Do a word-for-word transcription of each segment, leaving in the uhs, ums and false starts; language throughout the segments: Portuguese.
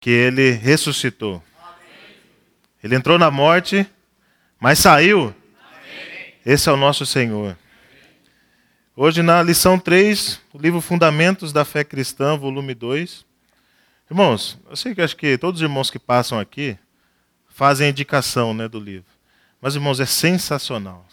que ele ressuscitou. Ele entrou na morte, mas saiu. Esse é o nosso Senhor. Hoje, na lição três, o livro Fundamentos da Fé Cristã, volume dois. Irmãos, eu sei que acho que todos os irmãos que passam aqui fazem a indicação, né, do livro. Mas, irmãos, é sensacional.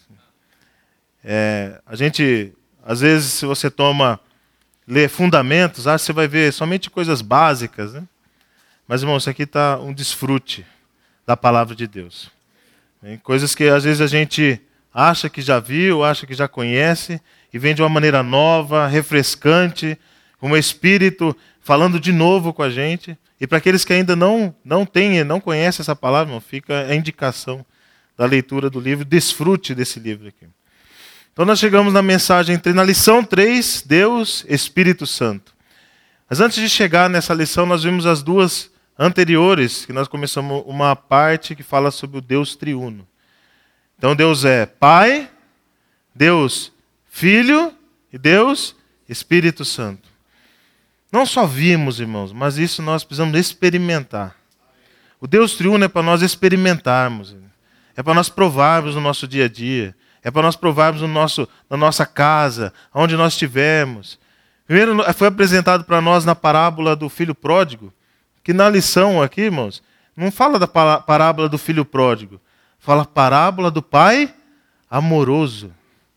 É, a gente, às vezes, se você toma, lê Fundamentos, acho que você vai ver somente coisas básicas, né? Mas, irmãos, isso aqui está um desfrute da palavra de Deus. Tem coisas que, às vezes, a gente acha que já viu, acha que já conhece, e vem de uma maneira nova, refrescante, com o Espírito falando de novo com a gente. E para aqueles que ainda não, não têm, não conhecem essa palavra, irmão, fica a indicação da leitura do livro, desfrute desse livro aqui. Então nós chegamos na mensagem, na lição três, Deus, Espírito Santo. Mas antes de chegar nessa lição, nós vimos as duas anteriores, que nós começamos uma parte que fala sobre o Deus triuno. Então Deus é Pai, Deus Filho e Deus Espírito Santo. Não só vimos, irmãos, mas isso nós precisamos experimentar. O Deus triuno é para nós experimentarmos, é para nós provarmos no nosso dia a dia, é para nós provarmos no nosso, na nossa casa, onde nós estivermos. Primeiro foi apresentado para nós na parábola do filho pródigo, que na lição aqui, irmãos, não fala da parábola do filho pródigo, fala parábola do pai amoroso.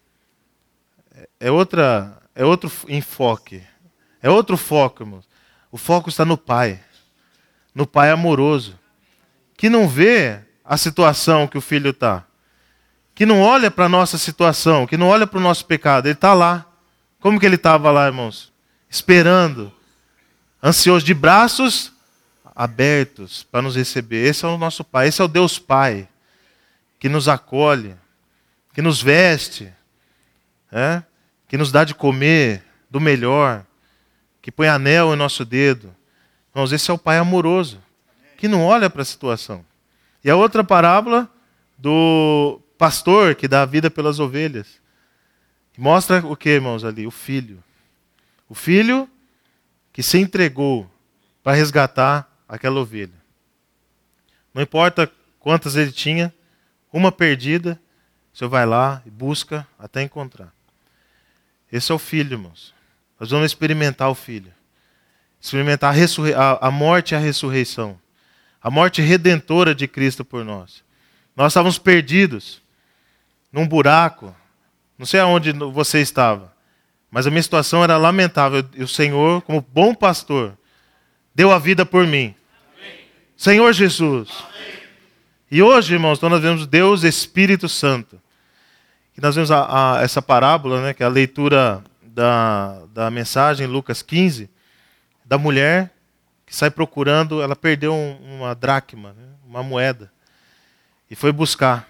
É, outra, é outro enfoque, é outro foco, irmãos. O foco está no pai, no pai amoroso, que não vê a situação que o filho está, que não olha para a nossa situação, que não olha para o nosso pecado, ele está lá. Como que ele estava lá, irmãos? Esperando, ansioso, de braços abertos para nos receber. Esse é o nosso Pai, esse é o Deus Pai, que nos acolhe, que nos veste, é? Que nos dá de comer do melhor, que põe anel em nosso dedo. Irmãos, esse é o Pai amoroso, que não olha para a situação. E a outra parábola do pastor que dá a vida pelas ovelhas. Mostra o que, irmãos, ali? O filho. O filho que se entregou para resgatar aquela ovelha. Não importa quantas ele tinha, uma perdida, o senhor vai lá e busca até encontrar. Esse é o filho, irmãos. Nós vamos experimentar o filho. Experimentar a, ressurrei- a, a morte e a ressurreição. A morte redentora de Cristo por nós. Nós estávamos perdidos num buraco. Não sei aonde você estava, mas a minha situação era lamentável. E o Senhor, como bom pastor, deu a vida por mim. Amém. Senhor Jesus. Amém. E hoje, irmãos, então nós vemos Deus Espírito Santo. E nós vemos a, a, essa parábola, né, que é a leitura da, da mensagem, Lucas quinze, da mulher que sai procurando, ela perdeu um, uma dracma, né, uma moeda, e foi buscar.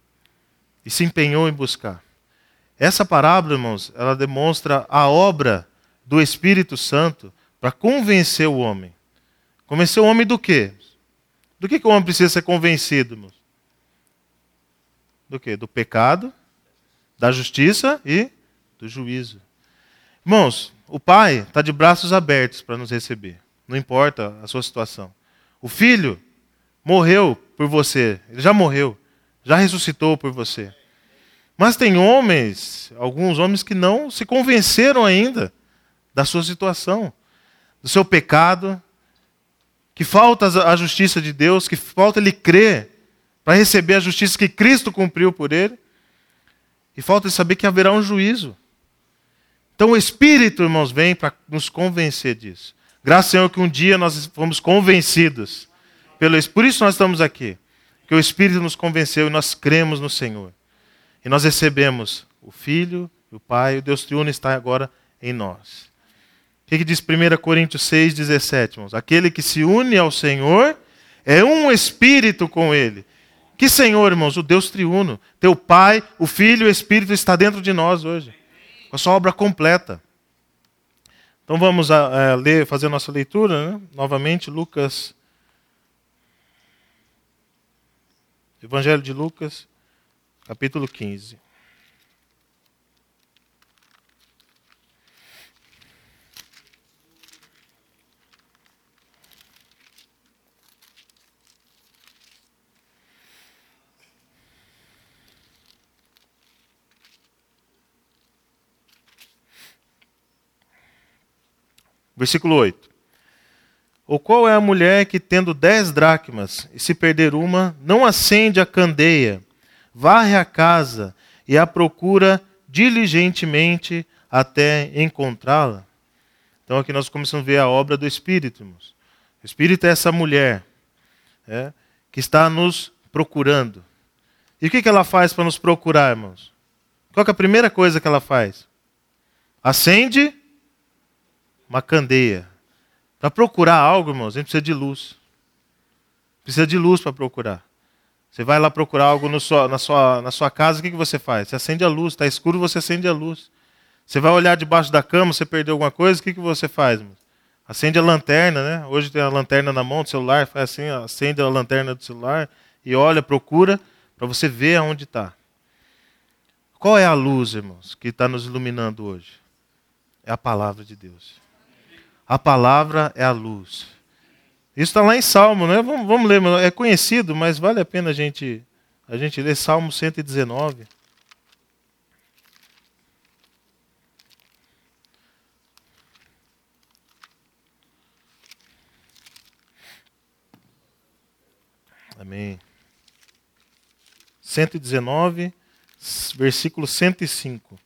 E se empenhou em buscar. Essa parábola, irmãos, ela demonstra a obra do Espírito Santo para convencer o homem. Convencer o homem do quê? Do que, que o homem precisa ser convencido, irmãos? Do quê? Do pecado, da justiça e do juízo. Irmãos, o Pai está de braços abertos para nos receber. Não importa a sua situação. O Filho morreu por você. Ele já morreu. Já ressuscitou por você. Mas tem homens, alguns homens que não se convenceram ainda da sua situação, do seu pecado, que falta a justiça de Deus, que falta ele crer para receber a justiça que Cristo cumpriu por ele, e falta ele saber que haverá um juízo. Então o Espírito, irmãos, vem para nos convencer disso. Graças ao Senhor que um dia nós fomos convencidos pelo Espírito. Por isso nós estamos aqui, que o Espírito nos convenceu e nós cremos no Senhor. E nós recebemos o Filho, o Pai, o Deus triuno está agora em nós. O que, que diz primeira Coríntios seis, dezessete, irmãos? Aquele que se une ao Senhor é um Espírito com Ele. Que Senhor, irmãos? O Deus triuno. Teu Pai, o Filho e o Espírito está dentro de nós hoje. Com a sua obra completa. Então vamos a, a ler, fazer a nossa leitura, né? Novamente, Lucas. Evangelho de Lucas. Capítulo quinze. Versículo oito. Ou qual é a mulher que, tendo dez dracmas, e se perder uma, não acende a candeia, varre a casa e a procura diligentemente até encontrá-la? Então aqui nós começamos a ver a obra do Espírito, irmãos. O Espírito é essa mulher é, que está nos procurando. E o que, que ela faz para nos procurar, irmãos? Qual que é a primeira coisa que ela faz? Acende uma candeia. Para procurar algo, irmãos, a gente precisa de luz. Precisa de luz para procurar. Você vai lá procurar algo no sua, na, sua, na sua casa, o que, que você faz? Você acende a luz. Está escuro, você acende a luz. Você vai olhar debaixo da cama, você perdeu alguma coisa, o que, que você faz, irmãos? Acende a lanterna, né? Hoje tem a lanterna na mão do celular, faz assim, acende a lanterna do celular e olha, procura, para você ver aonde está. Qual é a luz, irmãos, que está nos iluminando hoje? É a palavra de Deus. A palavra é a luz. Isso está lá em Salmo, né? Vamos, vamos ler, é conhecido, mas vale a pena a gente, a gente ler Salmo cento e dezenove. Amém. cento e dezenove, versículo cento e cinco.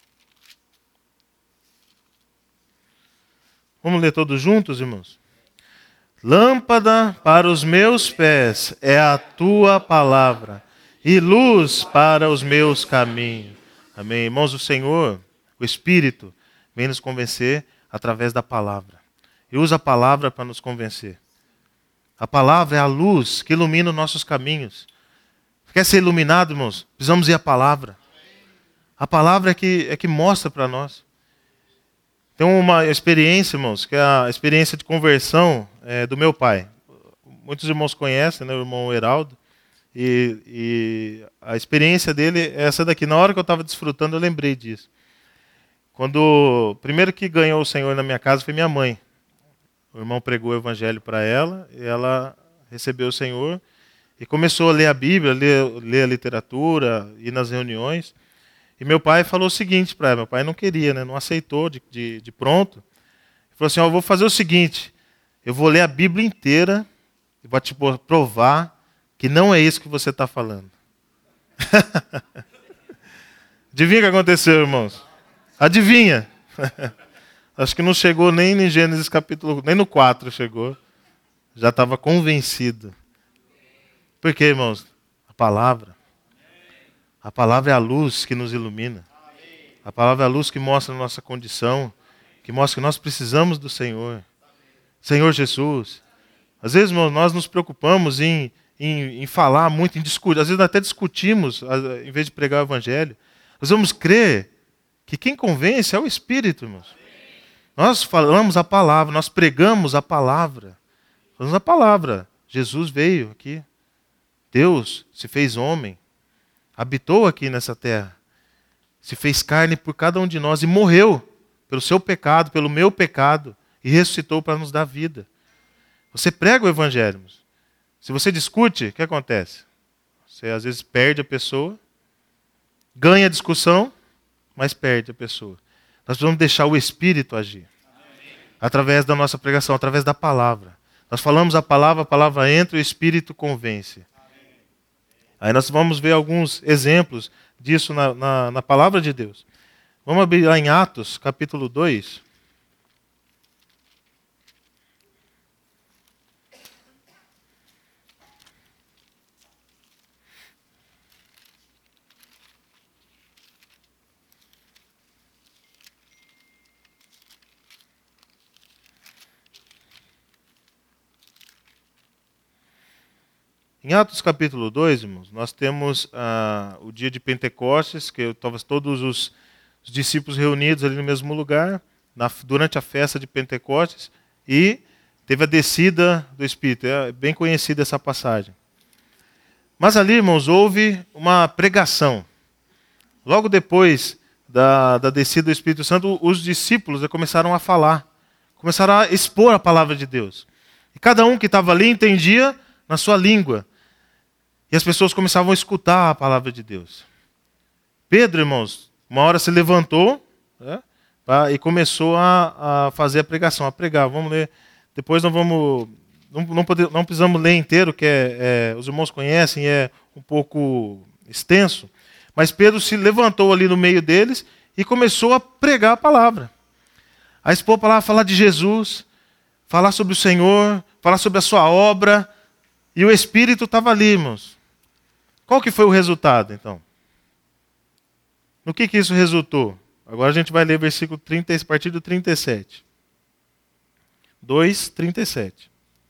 Vamos ler todos juntos, irmãos? Lâmpada para os meus pés é a tua palavra, e luz para os meus caminhos. Amém. Irmãos, o Senhor, o Espírito, vem nos convencer através da palavra. E usa a palavra para nos convencer. A palavra é a luz que ilumina os nossos caminhos. Quer ser iluminado, irmãos? Precisamos ir à palavra. A palavra é que, é que mostra para nós. Tem uma experiência, irmãos, que é a experiência de conversão é, do meu pai. Muitos irmãos conhecem, né, o irmão Heraldo. E, e a experiência dele é essa daqui. Na hora que eu estava desfrutando, eu lembrei disso. Quando o primeiro que ganhou o Senhor na minha casa foi minha mãe. O irmão pregou o evangelho para ela, e ela recebeu o Senhor e começou a ler a Bíblia, ler, ler a literatura, ir nas reuniões. E meu pai falou o seguinte para ela, meu pai não queria, né, não aceitou de, de, de pronto. Ele falou assim, ó, eu vou fazer o seguinte, eu vou ler a Bíblia inteira e vou te provar que não é isso que você está falando. Adivinha o que aconteceu, irmãos? Adivinha? Acho que não chegou nem em Gênesis capítulo, nem no quatro chegou. Já estava convencido. Por quê, irmãos? A palavra. A palavra é a luz que nos ilumina. A palavra é a luz que mostra a nossa condição, que mostra que nós precisamos do Senhor. Senhor Jesus. Às vezes, irmãos, nós nos preocupamos em, em, em falar muito, em discutir. Às vezes até discutimos, em vez de pregar o Evangelho. Nós vamos crer que quem convence é o Espírito, irmãos. Nós falamos a palavra, nós pregamos a palavra. Falamos a palavra. Jesus veio aqui. Deus se fez homem. Habitou aqui nessa terra. Se fez carne por cada um de nós e morreu pelo seu pecado, pelo meu pecado. E ressuscitou para nos dar vida. Você prega o evangelho. Se você discute, o que acontece? Você às vezes perde a pessoa. Ganha a discussão, mas perde a pessoa. Nós precisamos deixar o Espírito agir. Amém. Através da nossa pregação, através da palavra. Nós falamos a palavra, a palavra entra e o Espírito convence. Amém. Aí nós vamos ver alguns exemplos disso na, na, na palavra de Deus. Vamos abrir lá em Atos, capítulo dois. Em Atos capítulo dois, irmãos, nós temos ah, o dia de Pentecostes, que estavam todos os, os discípulos reunidos ali no mesmo lugar, na, durante a festa de Pentecostes, e teve a descida do Espírito. É bem conhecida essa passagem. Mas ali, irmãos, houve uma pregação. Logo depois da, da descida do Espírito Santo, os discípulos começaram a falar, começaram a expor a palavra de Deus. E cada um que estava ali entendia na sua língua. E as pessoas começavam a escutar a palavra de Deus. Pedro, irmãos, uma hora se levantou, né, Tá? E começou a, a fazer a pregação, a pregar. Vamos ler. Depois nós vamos... Não, não, pode, não precisamos ler inteiro, que é, é, os irmãos conhecem, é um pouco extenso. Mas Pedro se levantou ali no meio deles e começou a pregar a palavra. A expor a palavra, falar de Jesus, falar sobre o Senhor, falar sobre a sua obra. E o Espírito estava ali, irmãos. Qual que foi o resultado, então? No que, que isso resultou? Agora a gente vai ler versículo trinta, a partir do trinta e sete. dois, trinta e sete.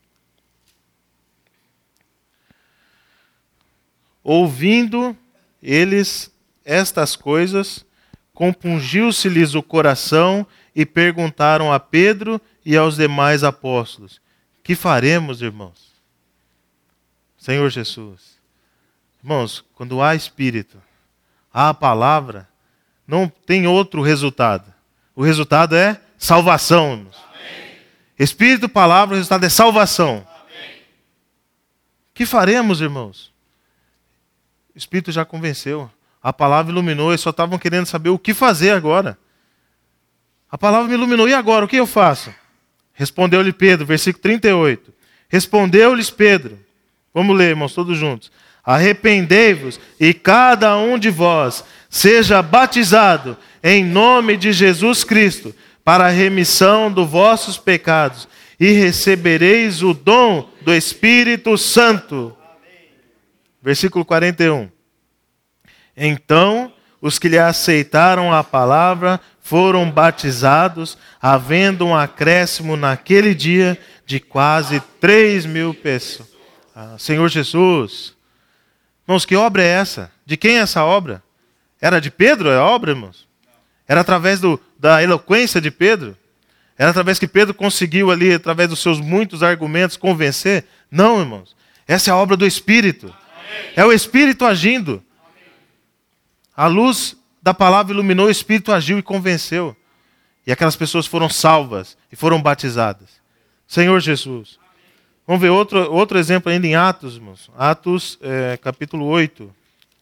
Ouvindo eles estas coisas, compungiu-se-lhes o coração e perguntaram a Pedro e aos demais apóstolos: que faremos, irmãos? Senhor Jesus. Irmãos, quando há Espírito, há a palavra, não tem outro resultado. O resultado é salvação, irmãos. Amém. Espírito, palavra, o resultado é salvação. Amém. Que faremos, irmãos? O Espírito já convenceu. A palavra iluminou, eles só estavam querendo saber o que fazer agora. A palavra me iluminou, e agora, o que eu faço? Respondeu-lhe Pedro, versículo trinta e oito. Respondeu-lhes Pedro, vamos ler, irmãos, todos juntos. Arrependei-vos e cada um de vós seja batizado em nome de Jesus Cristo para a remissão dos vossos pecados e recebereis o dom do Espírito Santo. Versículo quarenta e um. Então, os que lhe aceitaram a palavra foram batizados, havendo um acréscimo naquele dia de quase três mil pessoas. Ah, Senhor Jesus. Irmãos, que obra é essa? De quem é essa obra? Era de Pedro a obra, irmãos? Era através do, da eloquência de Pedro? Era através que Pedro conseguiu ali, através dos seus muitos argumentos, convencer? Não, irmãos. Essa é a obra do Espírito. É o Espírito agindo. A luz da palavra iluminou, o Espírito agiu e convenceu. E aquelas pessoas foram salvas e foram batizadas. Senhor Jesus. Vamos ver outro, outro exemplo ainda em Atos, irmãos. Atos, é, capítulo oito.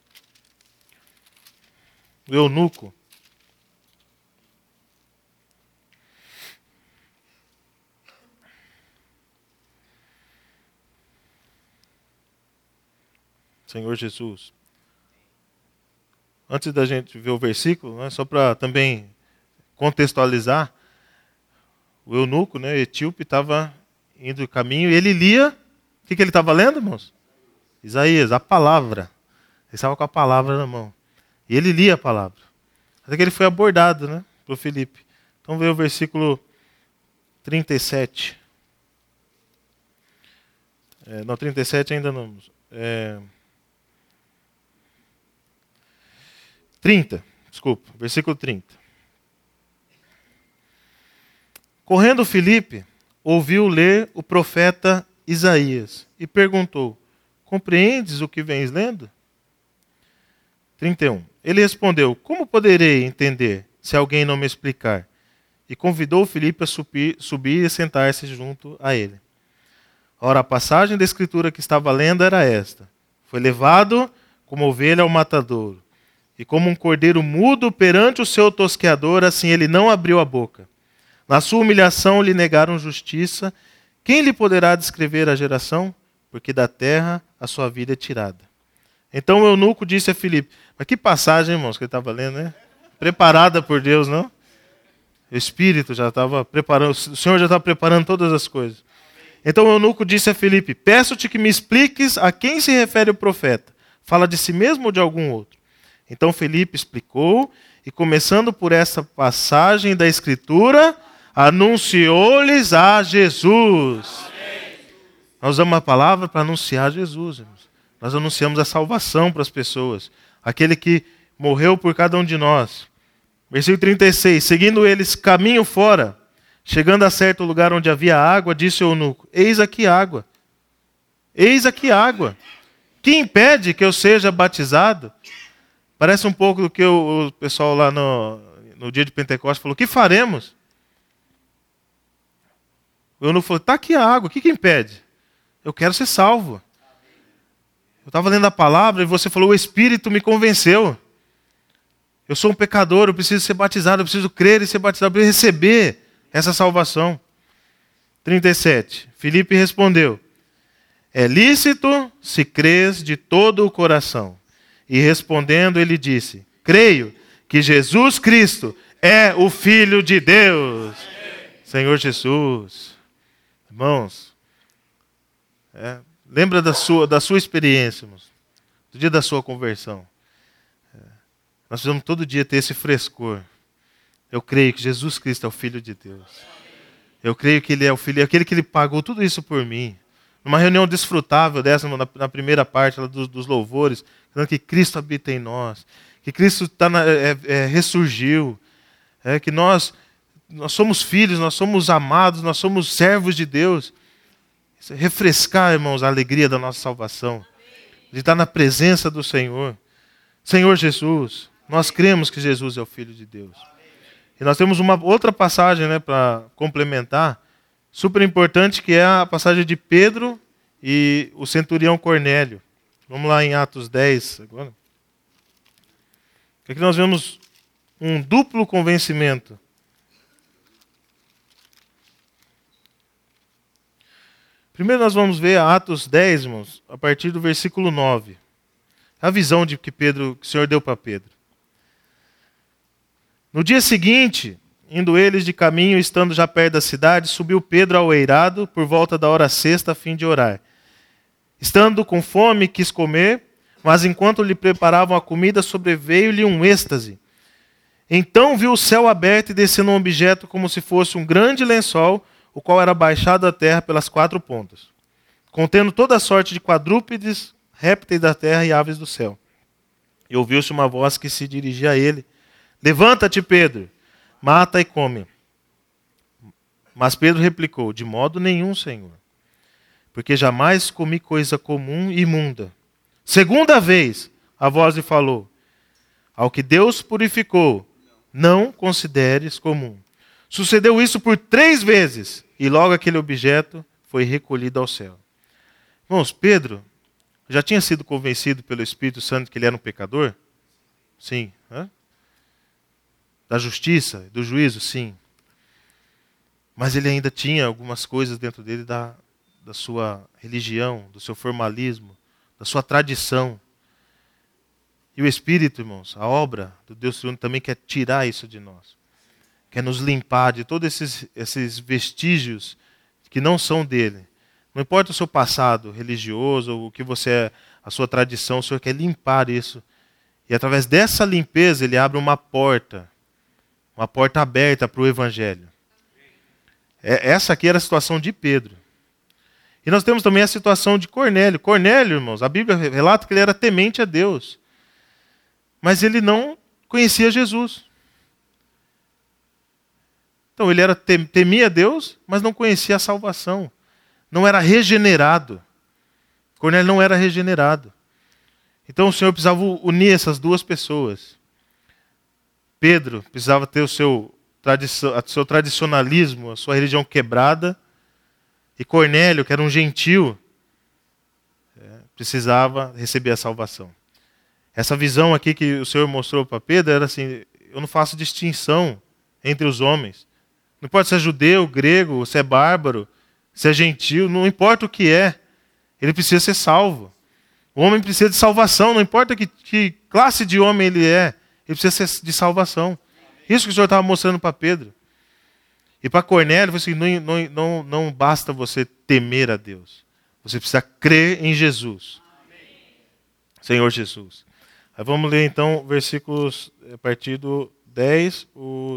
O eunuco. Senhor Jesus. Antes da gente ver o versículo, né, só para também contextualizar, o eunuco, né, etíope, estava indo no caminho e ele lia. O que, que ele estava lendo, irmãos? Isaías, a palavra. Ele estava com a palavra na mão. E ele lia a palavra. Até que ele foi abordado, né, por Filipe. Então veio o versículo trinta e sete. É, não, trinta e sete ainda não. É... trinta, desculpa, versículo trinta. Correndo Filipe, ouviu ler o profeta Isaías e perguntou: compreendes o que vens lendo? trinta e um. Ele respondeu: como poderei entender se alguém não me explicar? E convidou Filipe a subir, subir e sentar-se junto a ele. Ora, a passagem da escritura que estava lendo era esta: foi levado como ovelha ao matadouro, e como um cordeiro mudo perante o seu tosqueador, assim ele não abriu a boca. Na sua humilhação lhe negaram justiça. Quem lhe poderá descrever a geração? Porque da terra a sua vida é tirada. Então o eunuco disse a Filipe: mas que passagem, irmãos, que ele estava lendo, né? Preparada por Deus, não? O Espírito já estava preparando, o Senhor já estava preparando todas as coisas. Então o eunuco disse a Filipe: peço-te que me expliques a quem se refere o profeta. Fala de si mesmo ou de algum outro? Então Filipe explicou, e começando por essa passagem da Escritura, anunciou-lhes a Jesus. Amém. Nós usamos a palavra para anunciar Jesus, irmãos. Nós anunciamos a salvação para as pessoas. Aquele que morreu por cada um de nós. Versículo trinta e seis. Seguindo eles caminho fora, chegando a certo lugar onde havia água, disse o eunuco: eis aqui água. Eis aqui água. Que impede que eu seja batizado? Parece um pouco do que o, o pessoal lá no, no dia de Pentecostes falou: o que faremos? O eunuco falou: está aqui a água, o que, que impede? Eu quero ser salvo. Eu estava lendo a palavra e você falou: o Espírito me convenceu. Eu sou um pecador, eu preciso ser batizado, eu preciso crer e ser batizado, eu preciso receber essa salvação. trinta e sete. Filipe respondeu: é lícito se crês de todo o coração. E respondendo, ele disse: creio que Jesus Cristo é o Filho de Deus. Amém. Senhor Jesus. Irmãos, é, lembra da sua, da sua experiência, irmãos, do dia da sua conversão. É, nós precisamos todo dia ter esse frescor. Eu creio que Jesus Cristo é o Filho de Deus. Eu creio que Ele é o Filho, aquele que Ele pagou tudo isso por mim. Numa reunião desfrutável dessa, na, na primeira parte lá, dos, dos louvores, falando que Cristo habita em nós, que Cristo tá na, é, é, ressurgiu, é, que nós, nós somos filhos, nós somos amados, nós somos servos de Deus. Refrescar, irmãos, a alegria da nossa salvação, de estar na presença do Senhor. Senhor Jesus, nós cremos que Jesus é o Filho de Deus. E nós temos uma outra passagem, né, para complementar, super importante, que é a passagem de Pedro e o centurião Cornélio. Vamos lá em Atos dez agora. Aqui nós vemos um duplo convencimento. Primeiro nós vamos ver Atos dez, irmãos, a partir do versículo nove. A visão de que Pedro, que o Senhor deu para Pedro. No dia seguinte, indo eles de caminho, estando já perto da cidade, subiu Pedro ao eirado por volta da hora sexta a fim de orar. Estando com fome, quis comer, mas enquanto lhe preparavam a comida, sobreveio-lhe um êxtase. Então viu o céu aberto e descendo um objeto como se fosse um grande lençol, o qual era baixado à terra pelas quatro pontas, contendo toda a sorte de quadrúpedes, répteis da terra e aves do céu. E ouviu-se uma voz que se dirigia a ele: levanta-te, Pedro, mata e come. Mas Pedro replicou: de modo nenhum, Senhor, porque jamais comi coisa comum e imunda. Segunda vez a voz lhe falou: ao que Deus purificou, não consideres comum. Sucedeu isso por três vezes, e logo aquele objeto foi recolhido ao céu. Irmãos, Pedro já tinha sido convencido pelo Espírito Santo que ele era um pecador? Sim. Hã? Da justiça, do juízo, sim. Mas ele ainda tinha algumas coisas dentro dele da, da sua religião, do seu formalismo, da sua tradição. E o Espírito, irmãos, a obra do Deus Triuno também quer tirar isso de nós. Quer nos limpar de todos esses, esses vestígios que não são dele. Não importa o seu passado religioso, ou o que você é, a sua tradição, o Senhor quer limpar isso. E através dessa limpeza ele abre uma porta, uma porta aberta para o Evangelho. É, essa aqui era a situação de Pedro. E nós temos também a situação de Cornélio. Cornélio, irmãos, a Bíblia relata que ele era temente a Deus. Mas ele não conhecia Jesus. Então ele era, temia Deus, mas não conhecia a salvação. Não era regenerado. Cornélio não era regenerado. Então o Senhor precisava unir essas duas pessoas. Pedro precisava ter o seu, tradição, o seu tradicionalismo, a sua religião quebrada. E Cornélio, que era um gentil, é, precisava receber a salvação. Essa visão aqui que o Senhor mostrou para Pedro era assim: eu não faço distinção entre os homens. Não importa se é judeu, grego, se é bárbaro, se é gentil, não importa o que é. Ele precisa ser salvo. O homem precisa de salvação, não importa que, que classe de homem ele é, ele precisa ser de salvação. Isso que o Senhor estava mostrando para Pedro. E para Cornélio, assim, não, não, não, não basta você temer a Deus. Você precisa crer em Jesus. Amém. Senhor Jesus. Aí vamos ler então versículos a partir do dez, o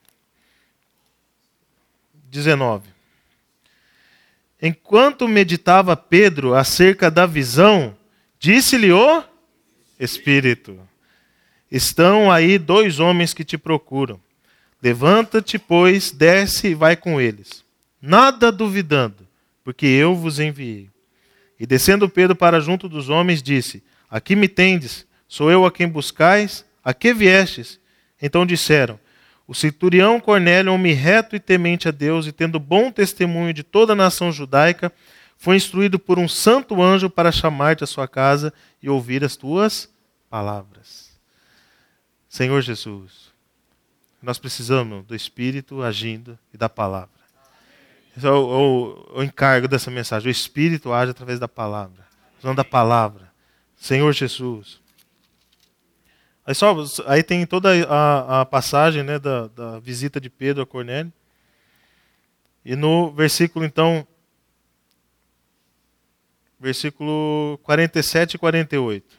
dezenove. Enquanto meditava Pedro acerca da visão, disse-lhe o Espírito: estão aí dois homens que te procuram. Levanta-te, pois, desce e vai com eles, nada duvidando, porque eu vos enviei. E descendo Pedro para junto dos homens, disse: aqui me tendes, sou eu a quem buscais, a que viestes? Então disseram: o centurião Cornélio, homem reto e temente a Deus, e tendo bom testemunho de toda a nação judaica, foi instruído por um santo anjo para chamar-te à sua casa e ouvir as tuas palavras. Senhor Jesus, nós precisamos do Espírito agindo e da palavra. Esse é o, o, o encargo dessa mensagem. O Espírito age através da palavra. Usando da palavra. Senhor Jesus. Aí, só, aí tem toda a, a passagem, né, da, da visita de Pedro a Cornélio. E no versículo, então, versículo quarenta e sete e quarenta e oito.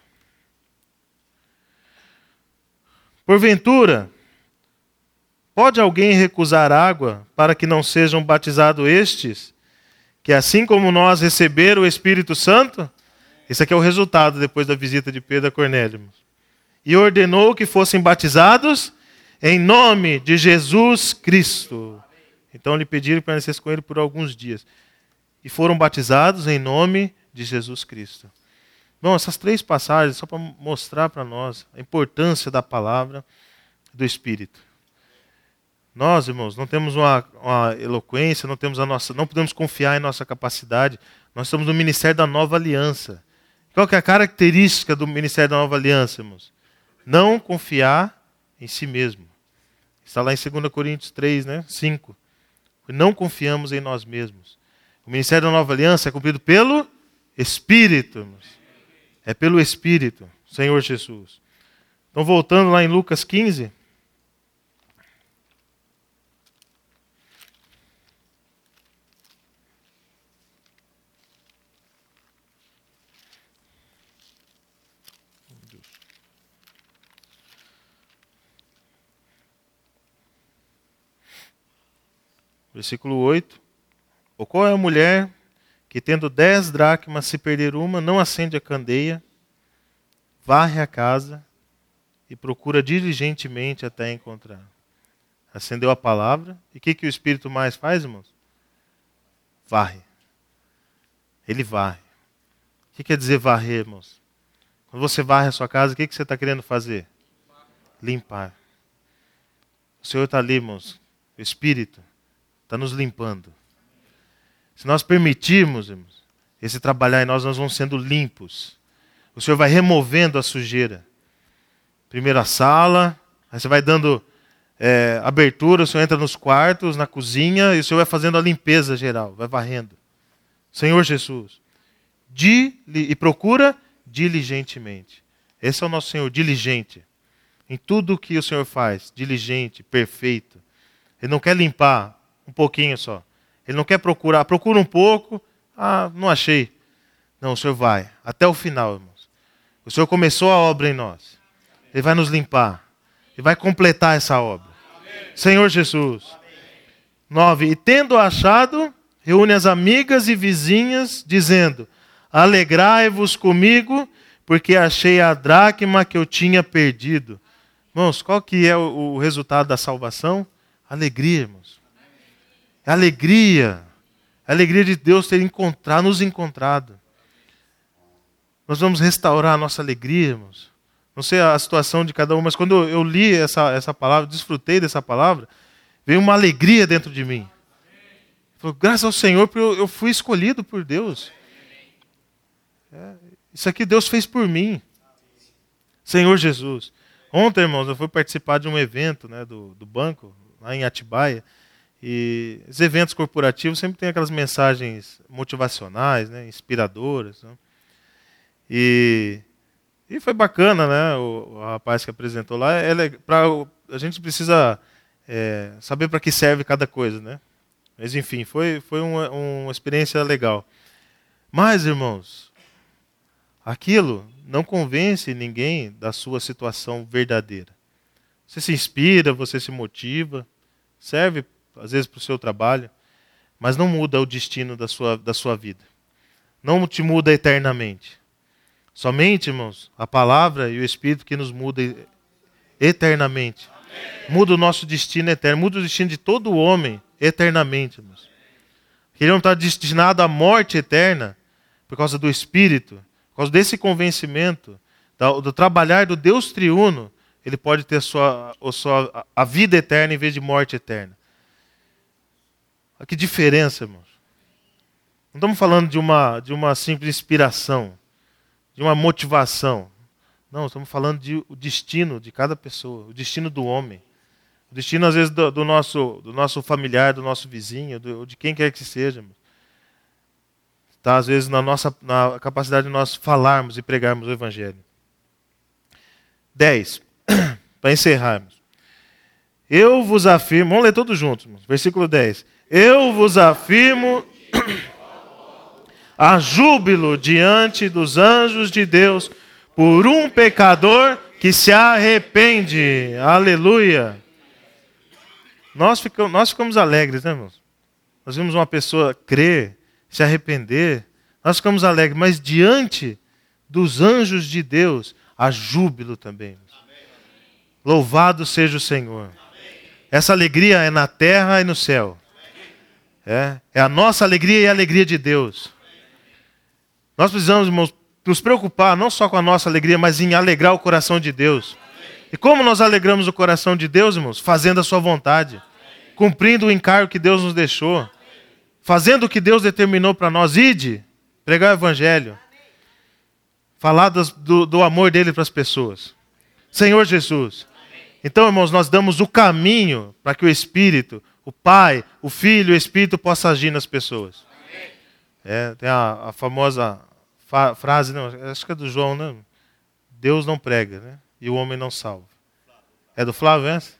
Porventura, pode alguém recusar água para que não sejam batizados estes, que assim como nós receberam o Espírito Santo? Esse aqui é o resultado depois da visita de Pedro a Cornélio. E ordenou que fossem batizados em nome de Jesus Cristo. Então lhe pediram que permanecesse com ele por alguns dias. E foram batizados em nome de Jesus Cristo. Bom, essas três passagens só para mostrar para nós a importância da palavra do Espírito. Nós, irmãos, não temos uma, uma eloquência, não temos a nossa, não podemos confiar em nossa capacidade. Nós estamos no ministério da Nova Aliança. Qual que é a característica do ministério da Nova Aliança, irmãos? Não confiar em si mesmo. Está lá em dois Coríntios três, né? cinco. Não confiamos em nós mesmos. O ministério da Nova Aliança é cumprido pelo Espírito, irmãos. É pelo Espírito, Senhor Jesus. Então, voltando lá em Lucas quinze. Versículo oito. Ou qual é a mulher que, tendo dez dracmas, se perder uma, não acende a candeia, varre a casa e procura diligentemente até encontrar? Acendeu a palavra. E o que, que o Espírito mais faz, irmãos? Varre. Ele varre. O que quer dizer varrer, irmãos? Quando você varre a sua casa, o que, que você está querendo fazer? Limpar. O Senhor está ali, irmãos. O Espírito está nos limpando. Se nós permitirmos, irmãos, esse trabalhar em nós, nós vamos sendo limpos. O Senhor vai removendo a sujeira. Primeiro a sala, aí você vai dando é, abertura, o Senhor entra nos quartos, na cozinha, e o Senhor vai fazendo a limpeza geral, vai varrendo. Senhor Jesus. Dili- e procura diligentemente. Esse é o nosso Senhor, diligente. Em tudo que o Senhor faz, diligente, perfeito. Ele não quer limpar um pouquinho só. Ele não quer procurar, procura um pouco, ah, não achei. Não, o Senhor vai, até o final, irmãos. O Senhor começou a obra em nós. Ele vai nos limpar. Ele vai completar essa obra. Amém. Senhor Jesus. nove. E tendo achado, reúne as amigas e vizinhas, dizendo: alegrai-vos comigo, porque achei a dracma que eu tinha perdido. Irmãos, qual que é o, o resultado da salvação? Alegria, irmãos. É alegria. A alegria de Deus ter encontrado, nos encontrado. Nós vamos restaurar a nossa alegria, irmãos. Não sei a situação de cada um, mas quando eu li essa, essa palavra, desfrutei dessa palavra, veio uma alegria dentro de mim. Falei, graças ao Senhor, porque eu, eu fui escolhido por Deus. É, isso aqui Deus fez por mim. Senhor Jesus. Ontem, irmãos, eu fui participar de um evento, né, do, do banco, lá em Atibaia. E os eventos corporativos sempre tem aquelas mensagens motivacionais, né, inspiradoras. Né? E, e foi bacana, né? O, o rapaz que apresentou lá. Ela, pra, a gente precisa é, saber para que serve cada coisa, né? Mas enfim, foi, foi uma, uma experiência legal. Mas, irmãos, aquilo não convence ninguém da sua situação verdadeira. Você se inspira, você se motiva, serve às vezes para o seu trabalho, mas não muda o destino da sua, da sua vida. Não te muda eternamente. Somente, irmãos, a palavra e o Espírito que nos muda eternamente. Amém. Muda o nosso destino eterno, muda o destino de todo homem eternamente, irmãos. Ele não está destinado à morte eterna por causa do Espírito, por causa desse convencimento, do, do trabalhar do Deus triuno, ele pode ter a, sua, a, sua, a vida eterna em vez de morte eterna. Que diferença, irmãos. Não estamos falando de uma, de uma simples inspiração, de uma motivação. Não, estamos falando de o destino de cada pessoa, o destino do homem. O destino, às vezes, do, do, nosso, do nosso familiar, do nosso vizinho, do, de quem quer que seja. Está, às vezes, na, nossa, na capacidade de nós falarmos e pregarmos o Evangelho. dez. Para encerrarmos. Eu vos afirmo, vamos ler todos juntos, versículo dez. Eu vos afirmo a júbilo diante dos anjos de Deus por um pecador que se arrepende. Aleluia. Nós ficamos, nós ficamos alegres, né, irmãos? Nós vimos uma pessoa crer, se arrepender. Nós ficamos alegres, mas diante dos anjos de Deus, há júbilo também. Louvado seja o Senhor. Essa alegria é na terra e no céu. É, é a nossa alegria e a alegria de Deus. Nós precisamos, irmãos, nos preocupar não só com a nossa alegria, mas em alegrar o coração de Deus. E como nós alegramos o coração de Deus, irmãos? Fazendo a sua vontade. Cumprindo o encargo que Deus nos deixou. Fazendo o que Deus determinou para nós. Ide, pregar o Evangelho. Falar do, do amor dele para as pessoas. Senhor Jesus. Então, irmãos, nós damos o caminho para que o Espírito, o Pai, o Filho e o Espírito possam agir nas pessoas. É, tem a, a famosa fa- frase, não, acho que é do João, né? Deus não prega, né? E o homem não salva. É do Flávio essa?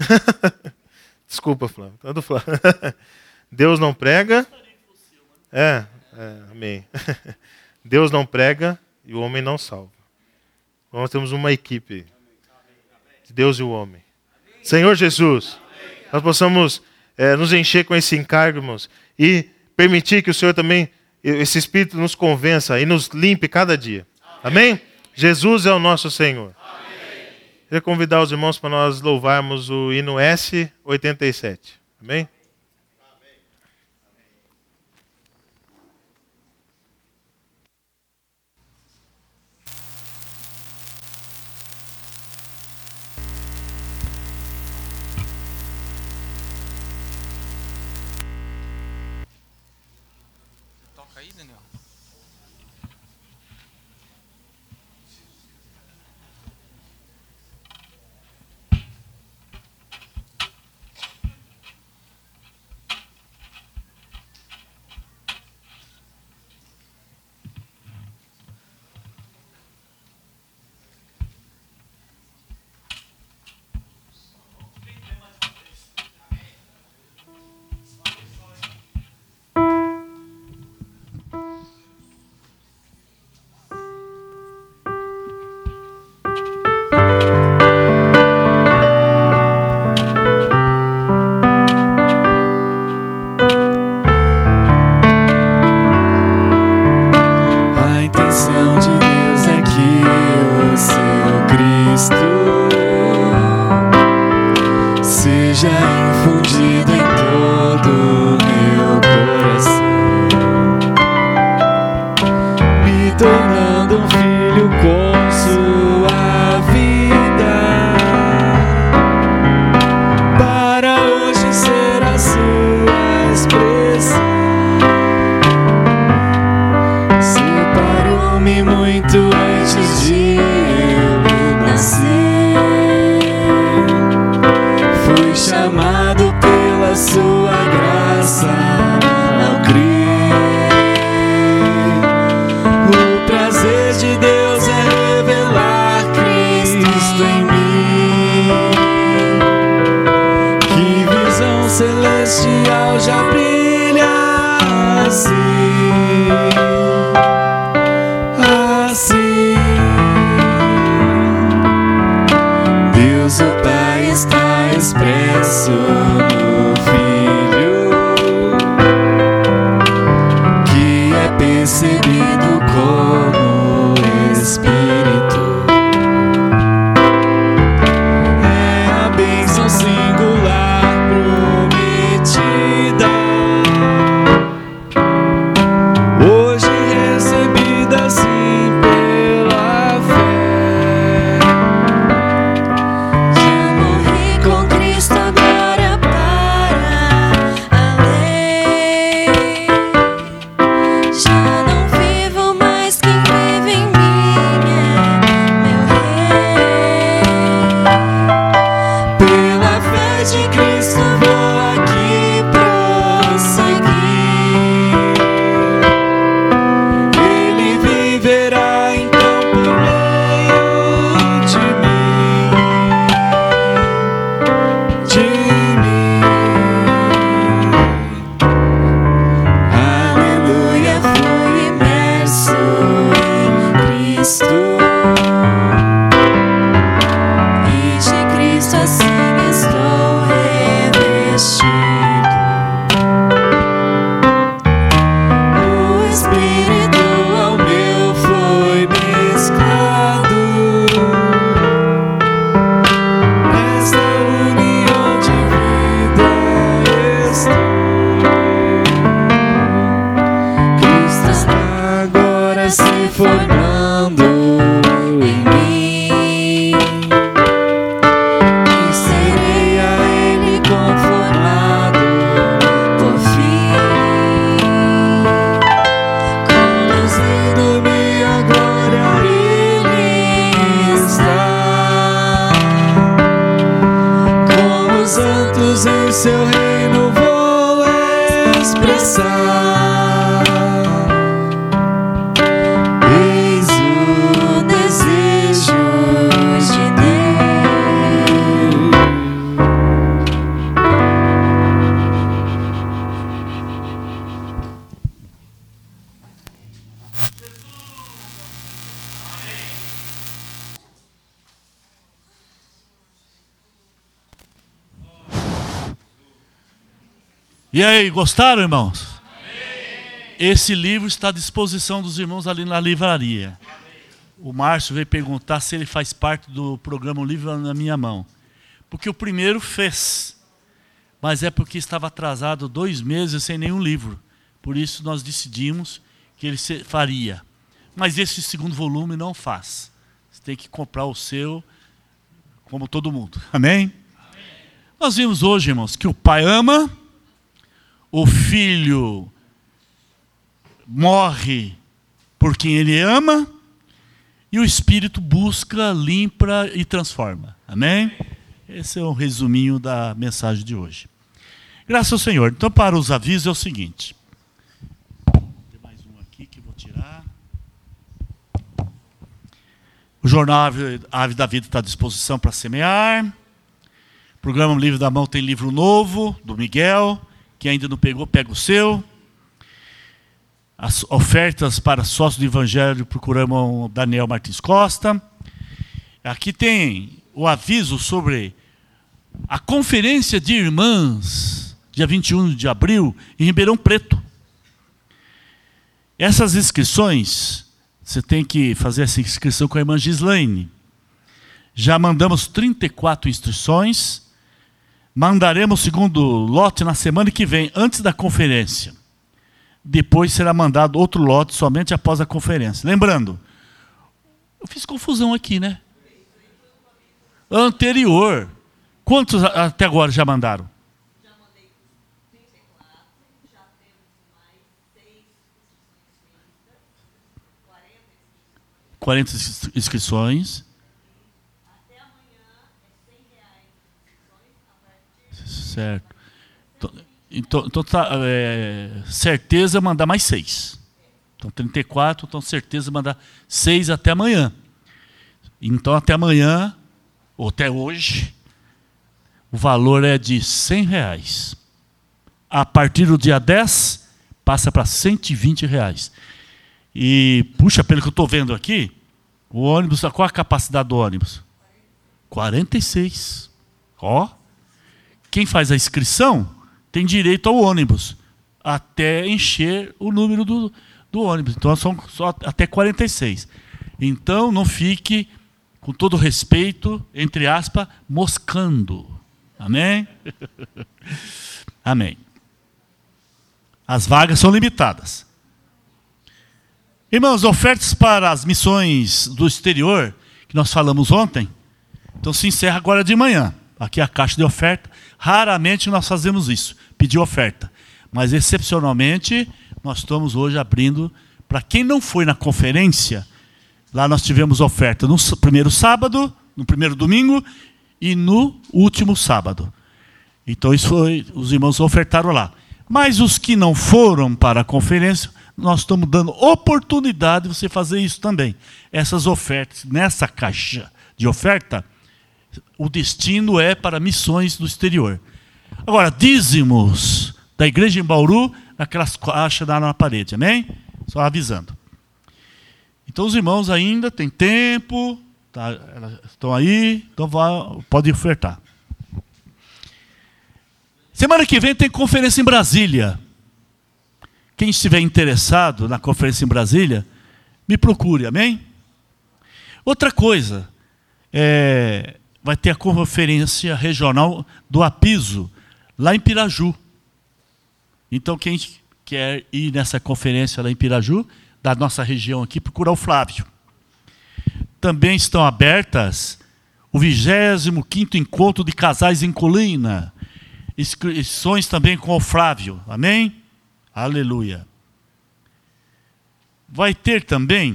Desculpa, Flávio. É do Flávio. Deus não prega. É, é, amém. Deus não prega e o homem não salva. Nós temos uma equipe. Deus e o homem. Senhor Jesus, nós possamos é, nos encher com esse encargo, irmãos, e permitir que o Senhor também, esse Espírito nos convença e nos limpe cada dia. Amém? Jesus é o nosso Senhor. Amém. Queria convidar os irmãos para nós louvarmos o hino S oitenta e sete. Amém? Já morri com Cristo, agora estou, e de Cristo assim estou revestido. O Espírito ao meu foi mesclado, nesta união de vida estou. Cristo está agora se formando em mim, e serei a Ele conformado por fim, conduzindo-me à glória Ele está. Com os santos em seu reino vou expressar. Eis o desejo de Deus. E aí, gostaram, irmãos? Esse livro está à disposição dos irmãos ali na livraria. O Márcio veio perguntar se ele faz parte do programa O Livro na Minha Mão. Porque o primeiro fez, mas é porque estava atrasado dois meses sem nenhum livro. Por isso nós decidimos que ele faria. Mas esse segundo volume não faz. Você tem que comprar o seu, como todo mundo. Amém? Amém. Nós vimos hoje, irmãos, que o Pai ama, o Filho morre por quem Ele ama, e o Espírito busca, limpa e transforma. Amém? Esse é um resuminho da mensagem de hoje. Graças ao Senhor. Então, para os avisos é o seguinte. Tem mais um aqui que eu vou tirar. O jornal Ave, Ave da Vida está à disposição para semear. O programa Livro da Mão tem livro novo, do Miguel. Quem ainda não pegou, pega o seu. As ofertas para sócios do Evangelho procuramos Daniel Martins Costa. Aqui tem o aviso sobre a conferência de irmãs, dia vinte e um de abril, em Ribeirão Preto. Essas inscrições, você tem que fazer essa inscrição com a irmã Gislaine. Já mandamos trinta e quatro inscrições. Mandaremos o segundo lote na semana que vem, antes da conferência. Depois será mandado outro lote somente após a conferência. Lembrando, eu fiz confusão aqui, né? Anterior. Quantos até agora já mandaram? Já mandei trinta e quatro, já temos mais seis inscrições, quarenta inscrições. até amanhã é cem reais as inscrições, a partir Certo. Então, então tá, é, certeza mandar mais seis. Então trinta e quatro, então certeza mandar seis até amanhã. Então até amanhã, ou até hoje, o valor é de cem reais. A partir do dia dez, passa para cento e vinte reais. E, puxa, pelo que eu estou vendo aqui, o ônibus, qual a capacidade do ônibus? quarenta e seis. Ó, quem faz a inscrição tem direito ao ônibus, até encher o número do, do ônibus. Então, são só até quarenta e seis. Então, não fique, com todo respeito, entre aspas, moscando. Amém? Amém. As vagas são limitadas. Irmãos, ofertas para as missões do exterior, que nós falamos ontem, então se encerra agora de manhã. Aqui é a caixa de oferta. Raramente nós fazemos isso, pedir oferta. Mas, excepcionalmente, nós estamos hoje abrindo, para quem não foi na conferência, lá nós tivemos oferta no primeiro sábado, no primeiro domingo e no último sábado. Então, isso foi, os irmãos ofertaram lá. Mas os que não foram para a conferência, nós estamos dando oportunidade de você fazer isso também. Essas ofertas, nessa caixa de oferta, o destino é para missões do exterior. Agora, dízimos da igreja em Bauru, aquelas caixas lá na parede, amém? Só avisando. Então os irmãos ainda têm tempo, tá, elas estão aí, então vá, pode ofertar. Semana que vem tem conferência em Brasília. Quem estiver interessado na conferência em Brasília, me procure, amém? Outra coisa, é, vai ter a conferência regional do Apiso, lá em Piraju. Então quem quer ir nessa conferência lá em Piraju, da nossa região aqui, procura o Flávio. Também estão abertas o vigésimo quinto Encontro de Casais em Colina. Inscrições também com o Flávio. Amém? Aleluia. Vai ter também,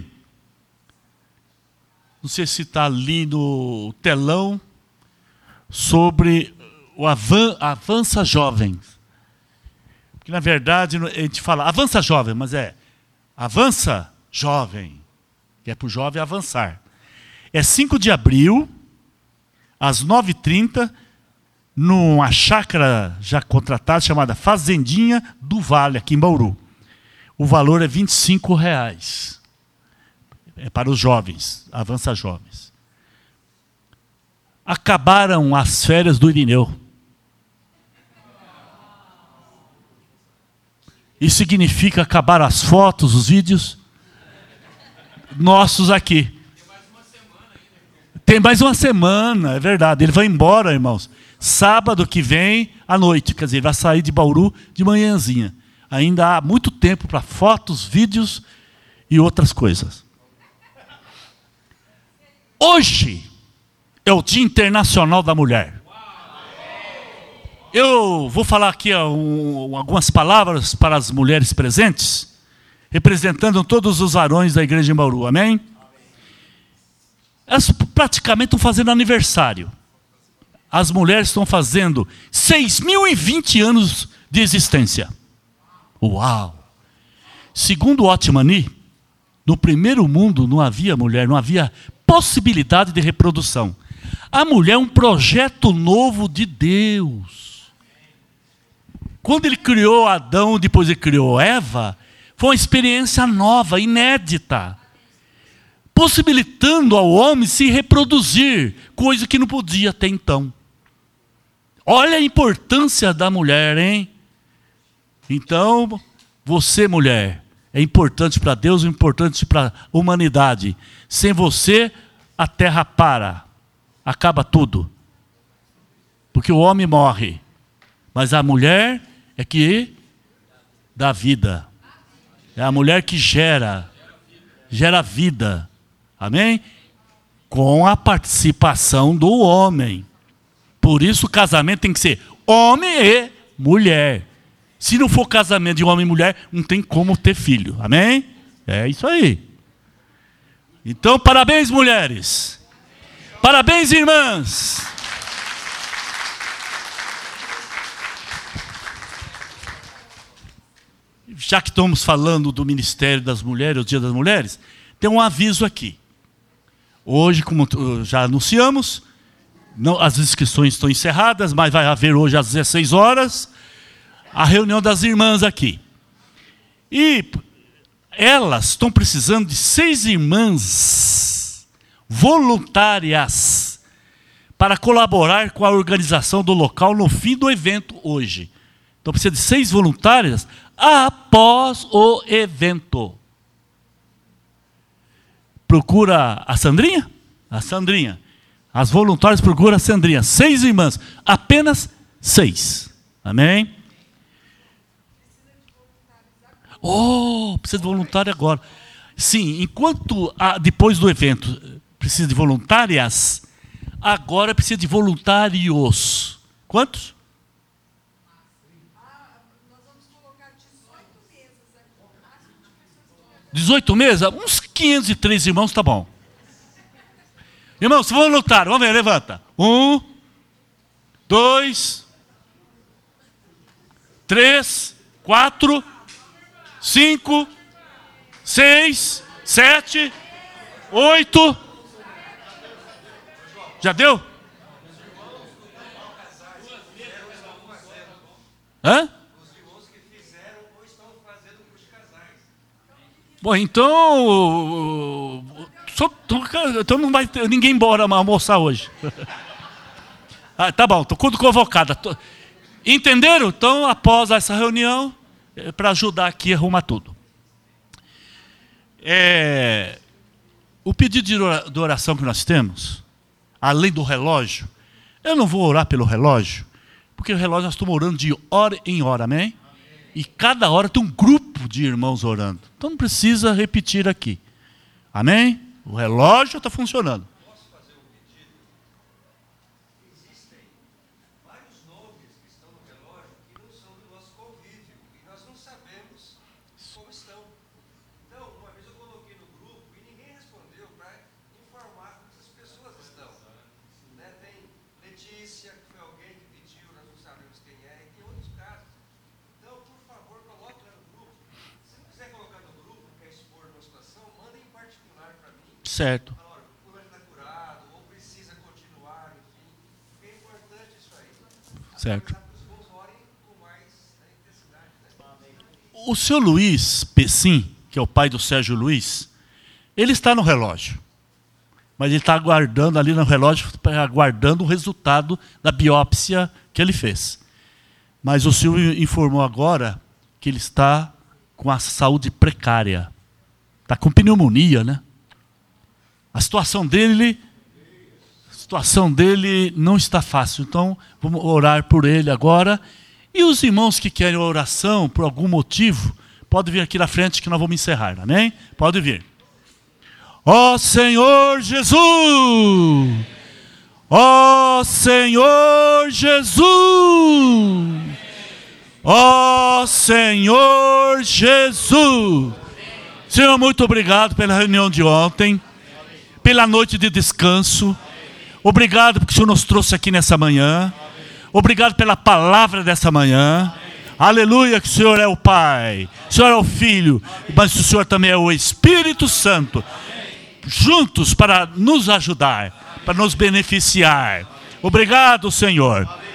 não sei se está ali no telão, sobre o Avan, Avança Jovem. Porque, na verdade, a gente fala Avança Jovem, mas é Avança Jovem, que é para o jovem avançar. É cinco de abril, às nove e trinta, numa chácara já contratada, chamada Fazendinha do Vale, aqui em Bauru. O valor é vinte e cinco reais. É para os jovens, Avança Jovens. Acabaram as férias do Irineu. Isso significa acabar as fotos, os vídeos nossos aqui. Tem mais uma semana, é verdade. Ele vai embora, irmãos, sábado que vem à noite. Quer dizer, ele vai sair de Bauru de manhãzinha. Ainda há muito tempo para fotos, vídeos e outras coisas. Hoje é o Dia Internacional da Mulher. Eu vou falar aqui um, algumas palavras para as mulheres presentes, representando todos os varões da igreja em Bauru, amém? Elas praticamente estão fazendo aniversário. As mulheres estão fazendo seis mil e vinte anos de existência. Uau! Segundo Otmani, no primeiro mundo não havia mulher, não havia possibilidade de reprodução. A mulher é um projeto novo de Deus. Quando ele criou Adão, depois ele criou Eva, foi uma experiência nova, inédita, possibilitando ao homem se reproduzir, coisa que não podia até então. Olha a importância da mulher, hein? Então, você, mulher, é importante para Deus, é importante para a humanidade. Sem você, a terra para, acaba tudo. Porque o homem morre, mas a mulher é que dá vida. É a mulher que gera, gera vida. Amém? Com a participação do homem. Por isso o casamento tem que ser homem e mulher. Se não for casamento de homem e mulher, não tem como ter filho. Amém? É isso aí. Então, parabéns, mulheres. Parabéns, irmãs. Já que estamos falando do Ministério das Mulheres, o Dia das Mulheres, tem um aviso aqui. Hoje, como já anunciamos, não, as inscrições estão encerradas, mas vai haver hoje às dezesseis horas a reunião das irmãs aqui. E elas estão precisando de seis irmãs voluntárias para colaborar com a organização do local no fim do evento hoje. Então precisa de seis voluntárias após o evento. Procura a Sandrinha? A Sandrinha. As voluntárias procuram a Sandrinha. Seis irmãs. Apenas seis. Amém? Oh, precisa de voluntário agora. Sim, enquanto a, depois do evento precisa de voluntárias, agora precisa de voluntários. Quantos? dezoito mesas? Uns quinhentos e três irmãos, tá bom. Irmãos, voluntário, vamos ver, levanta. Um, dois, três, quatro, cinco, seis, sete, oito. Já deu? Hã? Bom, então, só, então não vai ter ninguém embora almoçar hoje. Ah, tá bom, estou tudo convocado. Tô... Entenderam? Então, após essa reunião, é para ajudar aqui a arrumar tudo. É... O pedido de oração que nós temos, além do relógio, eu não vou orar pelo relógio, porque o relógio nós estamos orando de hora em hora, amém? Amém? E cada hora tem um grupo de irmãos orando. Então não precisa repetir aqui. Amém? O relógio está funcionando. Posso fazer um pedido? Existem vários nomes que estão no relógio que não são do nosso convívio e nós não sabemos como estão. Então, uma vez eu coloquei no grupo e ninguém respondeu para informar como as pessoas estão. Né? Tem Letícia, que foi alguém que pediu, nós não sabemos quem é, e tem outros casos. Então, por favor, coloque lá no grupo. Se não quiser colocar no grupo, quer expor uma situação, manda em particular para mim. Certo. Certo. O seu Luiz Pessim, que é o pai do Sérgio Luiz, ele está no relógio. Mas ele está aguardando ali no relógio, aguardando o resultado da biópsia que ele fez. Mas o Silvio informou agora que ele está com a saúde precária. Está com pneumonia, né? A situação dele, a situação dele não está fácil. Então, vamos orar por ele agora. E os irmãos que querem oração, por algum motivo, podem vir aqui na frente que nós vamos encerrar, amém? Pode vir. Ó Senhor Jesus! Ó Senhor Jesus! Ó Senhor Jesus! Senhor, muito obrigado pela reunião de ontem, pela noite de descanso. Obrigado porque o Senhor nos trouxe aqui nessa manhã. Obrigado pela palavra dessa manhã. Aleluia, que o Senhor é o Pai, o Senhor é o Filho, mas o Senhor também é o Espírito Santo. Juntos para nos ajudar, para nos beneficiar. Obrigado, Senhor.